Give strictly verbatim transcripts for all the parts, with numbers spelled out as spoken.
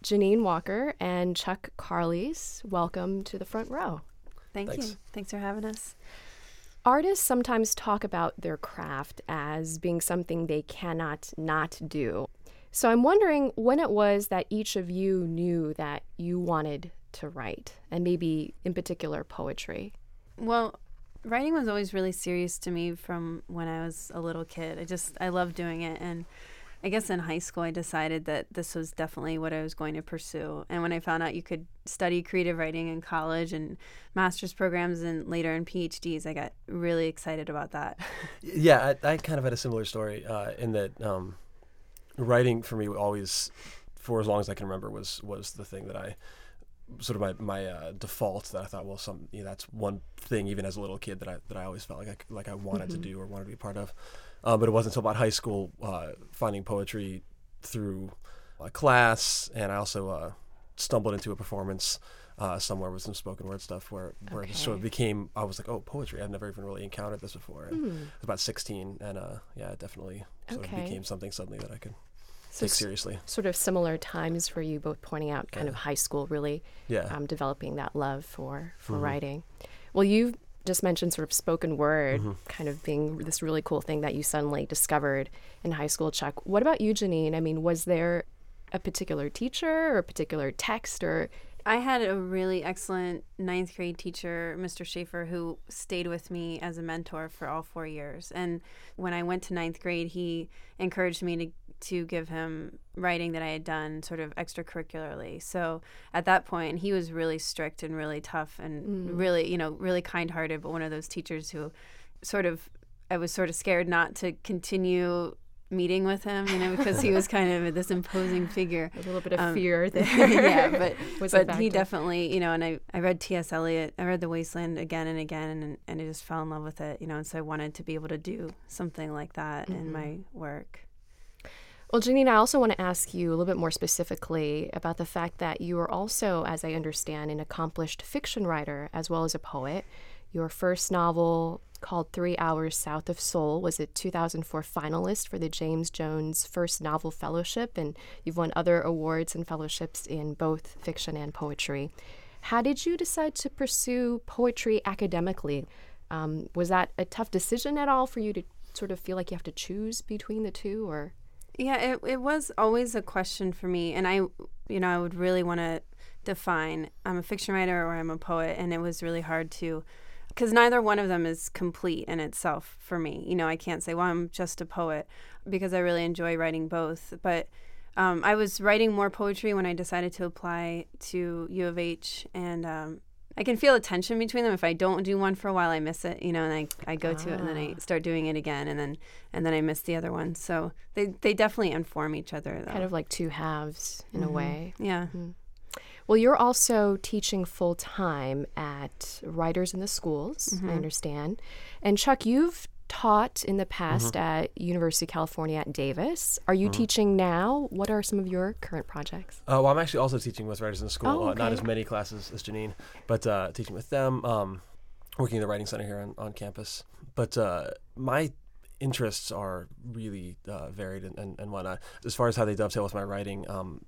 Janine Walker and Chuck Carles. Welcome to the front row. Thank Thanks. you. Thanks for having us. Artists sometimes talk about their craft as being something they cannot not do. So I'm wondering when it was that each of you knew that you wanted to write, and maybe in particular poetry. Well, writing was always really serious to me from when I was a little kid. I just, I loved doing it. And I guess in high school, I decided that this was definitely what I was going to pursue. And when I found out you could study creative writing in college and master's programs and later in PhDs, I got really excited about that. Yeah, I, I kind of had a similar story uh, in that um, writing for me always, for as long as I can remember, was was the thing that I sort of my my uh, default that I thought, well, some you know, that's one thing even as a little kid that I that I always felt like I c- like I wanted Mm-hmm. to do or wanted to be a part of. Uh, but it wasn't until about high school uh, finding poetry through a class, and I also uh, stumbled into a performance uh, somewhere with some spoken word stuff where where it just sort of Okay. became, I was like, oh, poetry. I've never even really encountered this before. And Hmm. I was about sixteen, and uh, yeah, it definitely sort Okay. of became something suddenly that I could So take s- seriously. sort of similar times for you, both pointing out kind of high school really Yeah. um, developing that love for, for Mhm. writing. Well, you just mentioned sort of spoken word Mhm. kind of being this really cool thing that you suddenly discovered in high school, Chuck. What about you, Janine? I mean, was there a particular teacher or a particular text or I had a really excellent ninth grade teacher, Mister Schaefer, who stayed with me as a mentor for all four years. And when I went to ninth grade, he encouraged me to to give him writing that I had done sort of extracurricularly. So at that point, he was really strict and really tough and Mm. really, you know, really kind-hearted, but one of those teachers who sort of, I was sort of scared not to continue meeting with him, you know, because he was kind of this imposing figure. a little bit of Um, fear there? yeah, but was a but he factor? definitely, you know, and I, I read T S. Eliot, I read The Wasteland again and again, and, and I just fell in love with it, you know, and so I wanted to be able to do something like that in Mhm. my work. Well, Janine, I also want to ask you a little bit more specifically about the fact that you are also, as I understand, an accomplished fiction writer as well as a poet. Your first novel, called Three Hours South of Seoul, was a two thousand four finalist for the James Jones First Novel Fellowship, and you've won other awards and fellowships in both fiction and poetry. How did you decide to pursue poetry academically? Um, was that a tough decision at all for you to sort of feel like you have to choose between the two, or? Yeah, it it was always a question for me, and I, you know, I would really want to define I'm a fiction writer or I'm a poet, and it was really hard to, because neither one of them is complete in itself for me. You know, I can't say, well, I'm just a poet, because I really enjoy writing both. But um, I was writing more poetry when I decided to apply to U of H, and um, I can feel a tension between them. If I don't do one for a while, I miss it, you know, and I, I go to it and then I Ah. start doing it again, and then and then I miss the other one. So they, they definitely inform each other, though. Kind of like two halves in a Mhm. way. Yeah. Mhm. Well, you're also teaching full time at Writers in the Schools, I Mhm. understand. And Chuck, you've taught in the past at University of California at Davis. Are you Mhm. teaching now? What are some of your current projects? Uh, well, I'm actually also teaching with Writers in School. Oh, uh, not okay. as many classes as Janine, but uh, teaching with them, um, working in the Writing Center here on, on campus. But uh, my interests are really uh, varied and, and, and whatnot. As far as how they dovetail with my writing, um,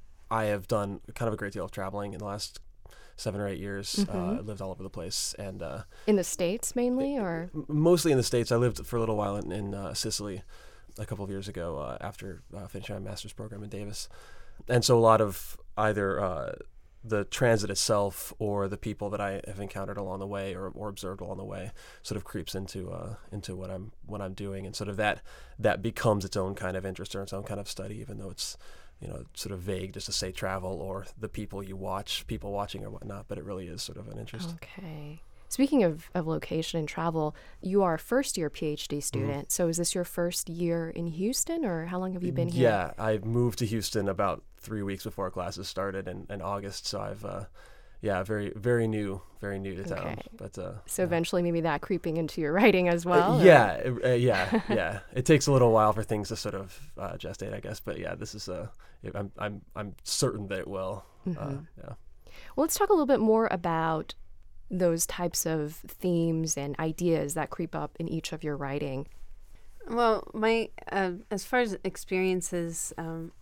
I have done kind of a great deal of traveling in the last seven or eight years. Mhm. Uh, lived all over the place, and uh, In the States mainly, or? m- mostly in the States. I lived for a little while in, in uh, Sicily a couple of years ago uh, after uh, finishing my master's program in Davis. And so a lot of either uh, the transit itself or the people that I have encountered along the way or, or observed along the way sort of creeps into uh, into what I'm what I'm doing, and sort of that that becomes its own kind of interest or its own kind of study, even though it's, you know, sort of vague just to say travel or the people you watch, people watching or whatnot, but it really is sort of an interest. Okay. Speaking of, of location and travel, you are a first year PhD student. So is this your first year in Houston, or how long have you been here? Yeah, I moved to Houston about three weeks before classes started in, in August, so I've, uh, yeah, very, very new, very new to town. Okay. But uh, So yeah. eventually maybe that creeping into your writing as Uh, well? or- yeah, uh, yeah, yeah. It takes a little while for things to sort of uh, gestate, I guess. But yeah, this is uh, I'm I'm I'm certain that it will. Uh, Mhm. yeah. Well, let's talk a little bit more about those types of themes and ideas that creep up in each of your writing. Well, my uh, as far as experiences, um,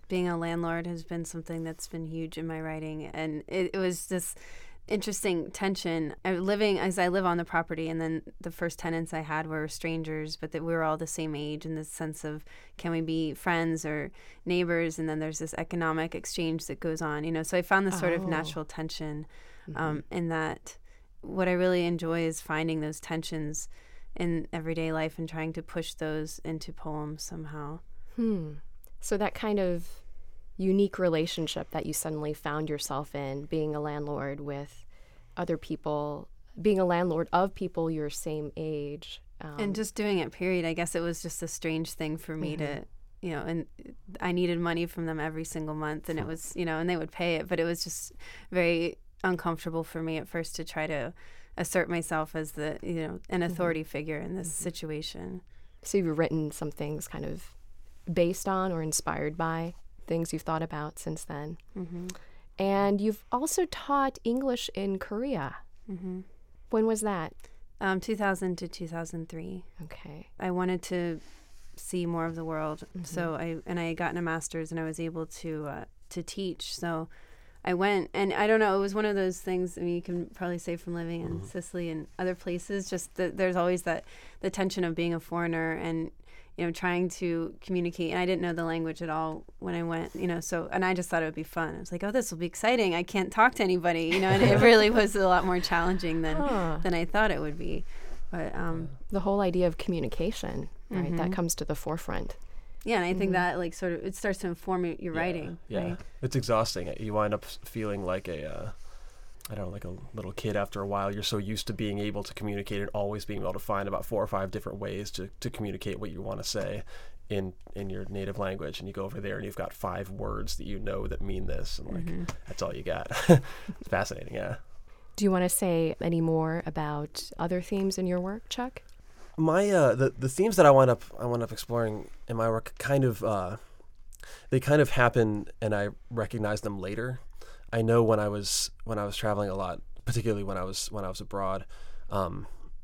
being a landlord has been something that's been huge in my writing, and it, it was this interesting tension. I living as I live on the property, and then the first tenants I had were strangers, but that we were all the same age, in the sense of, can we be friends or neighbors? And then there's this economic exchange that goes on, you know. So I found this sort Oh. of natural tension, Mm-hmm. um, in that what I really enjoy is finding those tensions in everyday life and trying to push those into poems somehow. Hmm. So that kind of unique relationship that you suddenly found yourself in, being a landlord with other people, being a landlord of people your same age. Um, And just doing it, period. I guess it was just a strange thing for me to, you know, and I needed money from them every single month, and it was, you know, and they would pay it, but it was just very uncomfortable for me at first to try to assert myself as the, you know, an authority figure in this situation. so you've written some things kind of based on or inspired by things you've thought about since then. Mm-hmm. And you've also taught English in Korea. Mm-hmm. When was that? Um, two thousand to two thousand three. Okay. I wanted to see more of the world, so I and I had gotten a master's, and I was able to uh, to teach. So I went, and I don't know, it was one of those things. I mean, you can probably say from living in Sicily and other places, just that there's always that the tension of being a foreigner and, you know, trying to communicate. And I didn't know the language at all when I went, you know, so, and I just thought it would be fun. I was like, oh, this will be exciting. I can't talk to anybody, you know, and it really was a lot more challenging than, Huh. than I thought it would be. But, um, The whole idea of communication, right? That Mhm. comes to the forefront. yeah, and I think that like sort of, it starts to inform your, your Yeah, writing. Yeah, Right? it's exhausting. You wind up feeling like a, uh, I don't know, like a little kid after a while. You're so used to being able to communicate and always being able to find about four or five different ways to, to communicate what you want to say in in your native language. And you go over there and you've got five words that you know that mean this, and like Mm-hmm. that's all you got. It's fascinating, yeah. Do you want to say any more about other themes in your work, Chuck? My uh, the the themes that I wind up I wind up exploring in my work kind of uh, they kind of happen, and I recognize them later. I know when I was when I was traveling a lot, particularly when I was when I was abroad, um,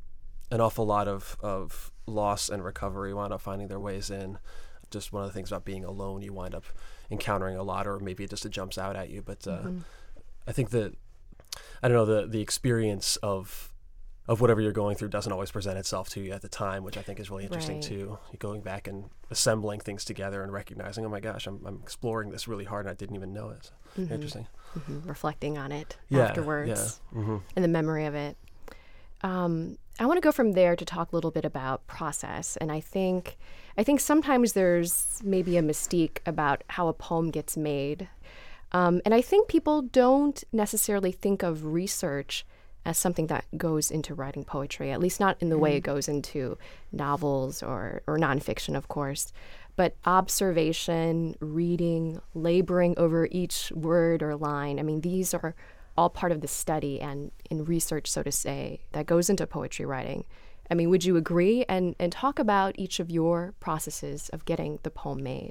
an awful lot of, of loss and recovery wound up finding their ways in. Just one of the things about being alone, you wind up encountering a lot, or maybe it just it jumps out at you. But uh, Mhm. I think that I don't know the the experience of of whatever you're going through doesn't always present itself to you at the time, which I think is really interesting Right. too. You're going back and assembling things together and recognizing, oh my gosh, I'm I'm exploring this really hard and I didn't even know it. So, Mhm. Interesting. Mhm. Reflecting on it Yeah, afterwards Yeah. hmm and the memory of it. Um, I want to go from there to talk a little bit about process. And I think, I think sometimes there's maybe a mystique about how a poem gets made. Um, and I think people don't necessarily think of research as something that goes into writing poetry, at least not in the way it goes into novels or, or nonfiction, of course. But observation, reading, laboring over each word or line, I mean, these are all part of the study and in research, so to say, that goes into poetry writing. I mean, would you agree? And, and talk about each of your processes of getting the poem made.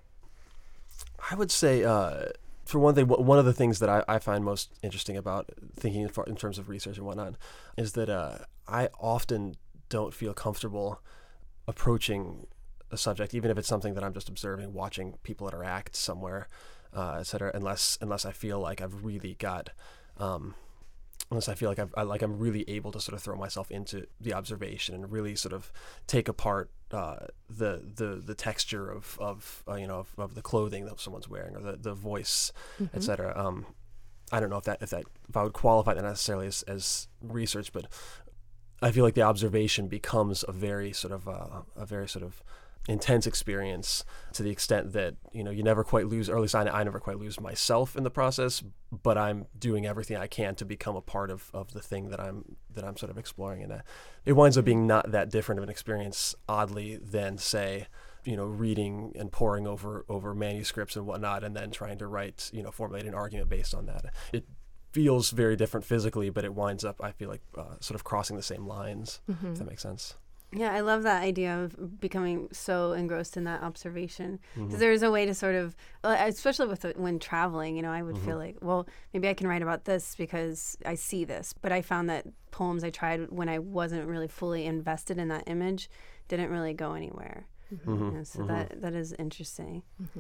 I would say, uh, for one thing, w- one of the things that I, I find most interesting about thinking in, far, in terms of research and whatnot is that uh, I often don't feel comfortable approaching a subject, even if it's something that I'm just observing, watching people interact somewhere, uh, et cetera, unless unless I feel like I've really got, um, unless I feel like I've, I like I'm really able to sort of throw myself into the observation and really sort of take apart uh, the the the texture of of uh, you know of, of the clothing that someone's wearing or the, the voice, et cetera. Um, I don't know if that if that if I would qualify that necessarily as, as research, but I feel like the observation becomes a very sort of uh, a very sort of intense experience to the extent that, you know, you never quite lose, or at least I, I never quite lose myself in the process, but I'm doing everything I can to become a part of, of the thing that I'm that I'm sort of exploring. And uh, it winds up being not that different of an experience, oddly, than, say, you know, reading and poring over, over manuscripts and whatnot, and then trying to write, you know, formulate an argument based on that. It feels very different physically, but it winds up, I feel like, uh, sort of crossing the same lines, Mm-hmm. if that makes sense. Yeah, I love that idea of becoming so engrossed in that observation. Because Mhm. there's a way to sort of, uh, especially with when traveling, you know, I would Mhm. feel like, well, maybe I can write about this because I see this. But I found that poems I tried when I wasn't really fully invested in that image didn't really go anywhere. Mhm. You know, so Mhm. that that is interesting. Mm-hmm.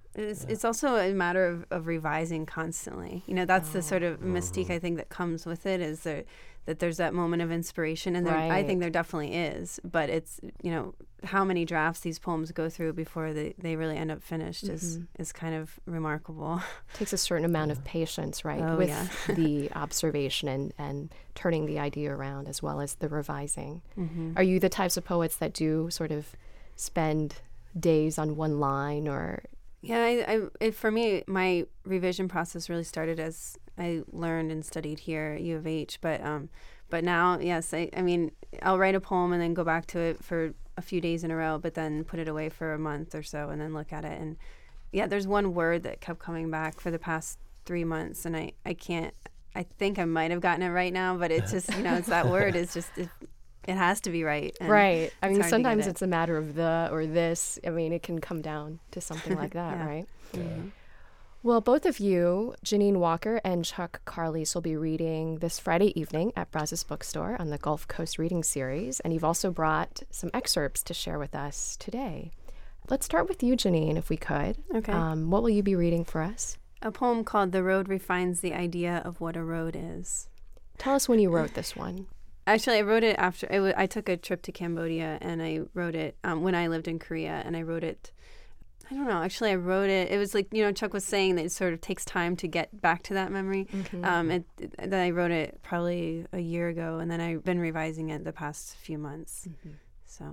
It's, Yeah. it's also a matter of, of revising constantly. You know, that's the sort of mystique Mhm. I think that comes with it, is there, that there's that moment of inspiration. And there, I Right. think there definitely is. But it's, you know, how many drafts these poems go through before they, they really end up finished is, Mhm. is kind of remarkable. Takes a certain amount of patience, right, Oh, with yeah. the observation and, and turning the idea around as well as the revising. Mm-hmm. Are you the types of poets that do sort of spend days on one line, or Yeah, I, I it, for me, my revision process really started as I learned and studied here at U of H. But um, but now, yes, I, I mean, I'll write a poem and then go back to it for a few days in a row, but then put it away for a month or so and then look at it. And yeah, there's one word that kept coming back for the past three months, and I, I can't. I think I might have gotten it right now, but it's just, you know, it's that word is just it, it has to be right. And right? I it's mean, hard to get sometimes it. it's a matter of the or this. I mean, it can come down to something like that, Yeah. right? Mhm. Well, both of you, Janine Walker and Chuck Carlise, will be reading this Friday evening at Brazos Bookstore on the Gulf Coast Reading Series, and you've also brought some excerpts to share with us today. Let's start with you, Janine, if we could. Okay. Um, what will you be reading for us? A poem called "The Road Refines the Idea of What a Road Is." Tell us when you wrote this one. Actually, I wrote it after it w- I took a trip to Cambodia, and I wrote it um, when I lived in Korea, and I wrote it. I don't know. Actually, I wrote it. It was like, you know, Chuck was saying that it sort of takes time to get back to that memory. Mhm. Um, it, it- then I wrote it probably a year ago, and then I've been revising it the past few months. Mhm. So,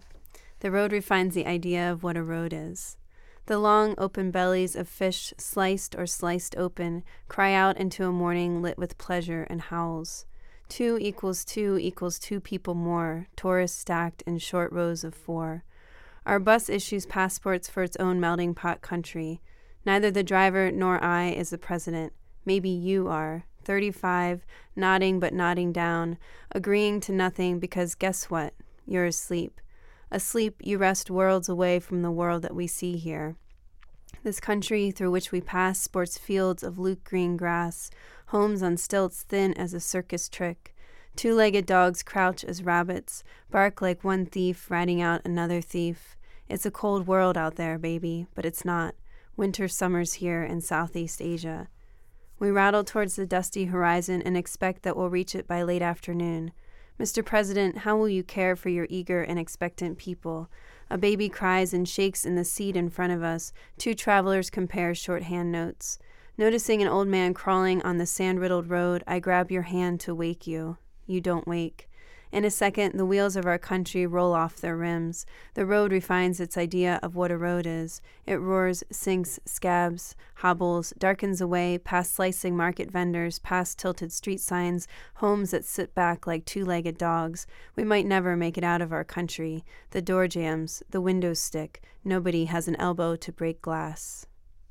the road refines the idea of what a road is. The long, open bellies of fish, sliced or sliced open, cry out into a morning lit with pleasure and howls. Two equals two equals two people more, tourists stacked in short rows of four. Our bus issues passports for its own melting pot country. Neither the driver nor I is the president. Maybe you are. thirty-five, nodding but nodding down, agreeing to nothing because guess what? You're asleep. Asleep, you rest worlds away from the world that we see here. This country through which we pass sports fields of luke green grass, homes on stilts thin as a circus trick. Two-legged dogs crouch as rabbits, bark like one thief riding out another thief. It's a cold world out there, baby, but it's not. Winter summers here in Southeast Asia. We rattle towards the dusty horizon and expect that we'll reach it by late afternoon. Mister President, how will you care for your eager and expectant people? A baby cries and shakes in the seat in front of us. Two travelers compare shorthand notes. Noticing an old man crawling on the sand-riddled road, I grab your hand to wake you. You don't wake. In a second, the wheels of our country roll off their rims. The road refines its idea of what a road is. It roars, sinks, scabs, hobbles, darkens away, past slicing market vendors, past tilted street signs, homes that sit back like two-legged dogs. We might never make it out of our country. The door jams, the windows stick. Nobody has an elbow to break glass.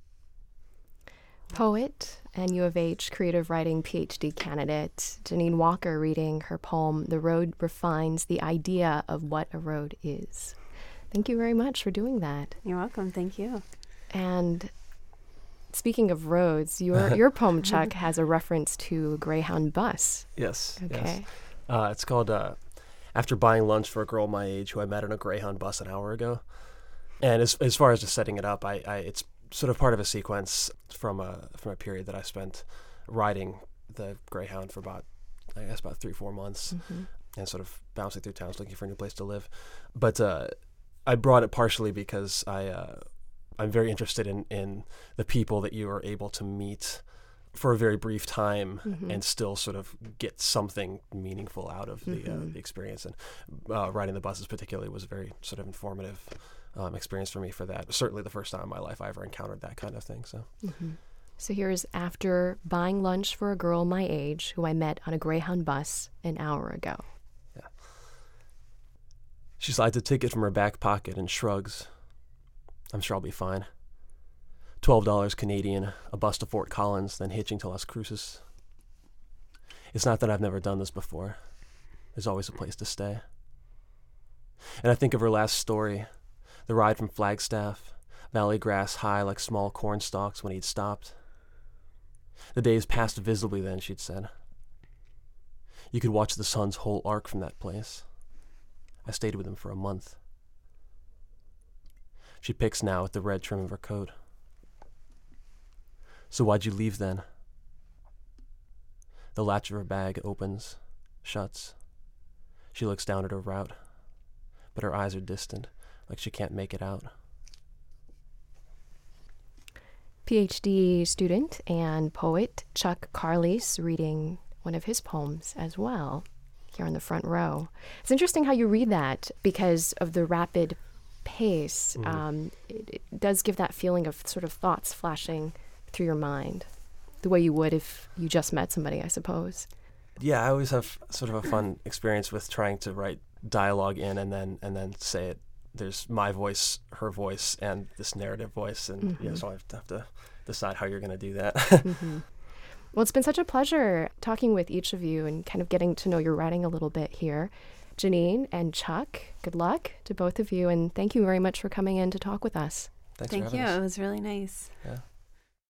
Poet and U of H creative writing P H D candidate Janine Walker reading her poem, The Road Refines the Idea of What a Road Is. Thank you very much for doing that. You're welcome. Thank you. And speaking of roads, your your poem, Chuck, has a reference to a Greyhound bus. Yes. Okay. Yes. Uh, it's called uh, After Buying Lunch for a Girl My Age Who I Met on a Greyhound Bus an Hour Ago. And as as far as just setting it up, I, I it's sort of part of a sequence from a from a period that I spent riding the Greyhound for about, I guess, about three, four months, Mm-hmm. and sort of bouncing through towns looking for a new place to live. But uh, I brought it partially because I uh, I'm very interested in, in the people that you are able to meet for a very brief time Mhm. and still sort of get something meaningful out of the uh, Mhm. the experience. And uh, riding the buses particularly was a very sort of informative um, experience for me for that. Certainly the first time in my life I ever encountered that kind of thing. So Mm-hmm. So here's After Buying Lunch for a Girl My Age Who I Met on a Greyhound Bus an Hour Ago. she slides a ticket from her back pocket and shrugs. I'm sure I'll be fine. Twelve dollars Canadian, a bus to Fort Collins, then hitching to Las Cruces. It's not that I've never done this before. There's always a place to stay. And I think of her last story, the ride from Flagstaff, valley grass high like small corn stalks when he'd stopped. The days passed visibly then, she'd said. You could watch the sun's whole arc from that place. I stayed with him for a month. She picks now at the red trim of her coat. So why'd you leave then? The latch of her bag opens, shuts. She looks down at her route, but her eyes are distant, like she can't make it out. PhD student and poet Chuck Carlese reading one of his poems as well, here on the front row. It's interesting how you read that because of the rapid pace. Mm. Um, it, it does give that feeling of sort of thoughts flashing through your mind, the way you would if you just met somebody, I suppose. Yeah, I always have sort of a fun experience with trying to write dialogue in and then and then say it. There's my voice, her voice, and this narrative voice, and mm-hmm. yeah, so I have to, have to decide how you're going to do that. mm-hmm. Well, it's been such a pleasure talking with each of you and kind of getting to know your writing a little bit here. Janine and Chuck, good luck to both of you, and thank you very much for coming in to talk with us. Thanks Thank for having you. us. It was really nice. Yeah.